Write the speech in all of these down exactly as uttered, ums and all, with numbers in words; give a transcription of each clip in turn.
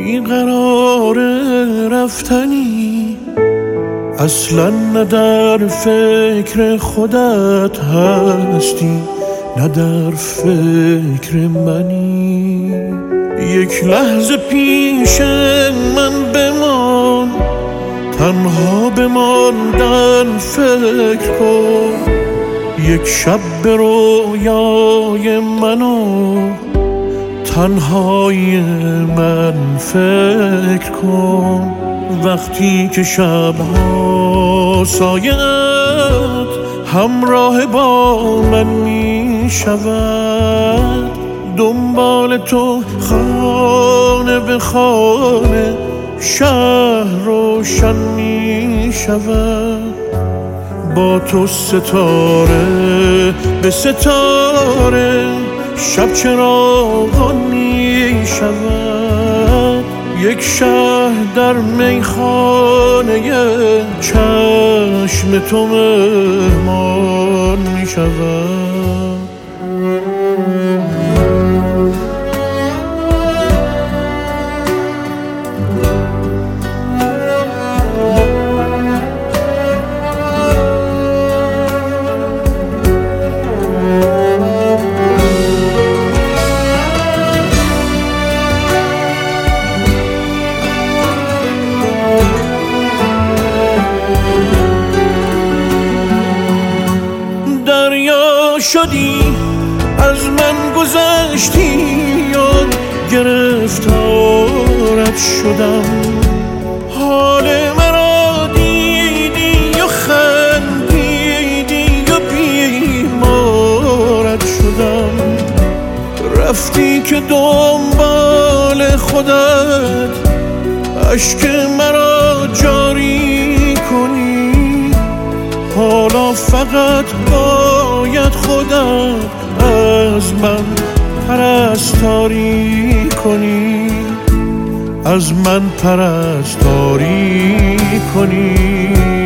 بیقرار رفتنی، اصلا نه در فکر خودت هستی نه در فکر منی. یک لحظه پیش من بمان، تنها بماندن فکر کن. یک شب به رویای منو تنهای من فکر کن. وقتی که شبها سایه‌ات همراه با من می شود، دنبال تو خانه به خانه شهر روشن می شود. با تو ستاره به ستاره شب چراغان می شود. یک شهر در میخانه چشم تو مهمان می شود. دریا شدی از من گذشتی و گرفتارت شدم. حال مرا دیدی و خندیدی و بیمارت شدم. رفتی که دنبال خودت اشک مرا جاری کنی. حالا فقط باید خودت از من پرستاری کنی، از من پرستاری کنی.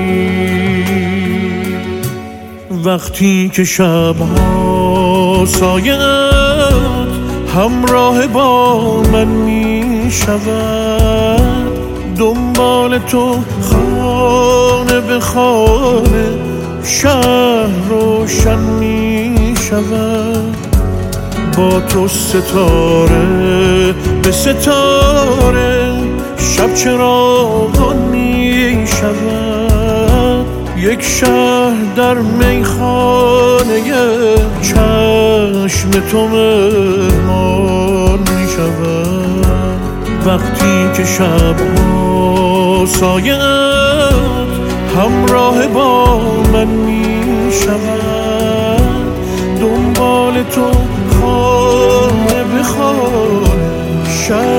وقتی که شبها سایه‌ات همراه با من می شود، دنبال تو خانه به خانه شهر روشن می شود. با تو ستاره به ستاره شب چراغان می شود. یک شهر در میخانه چشم تو مهمان می شود. وقتی که شبها سایه‌ات همراه با من می شود، دنبال تو خانه به خانه شهر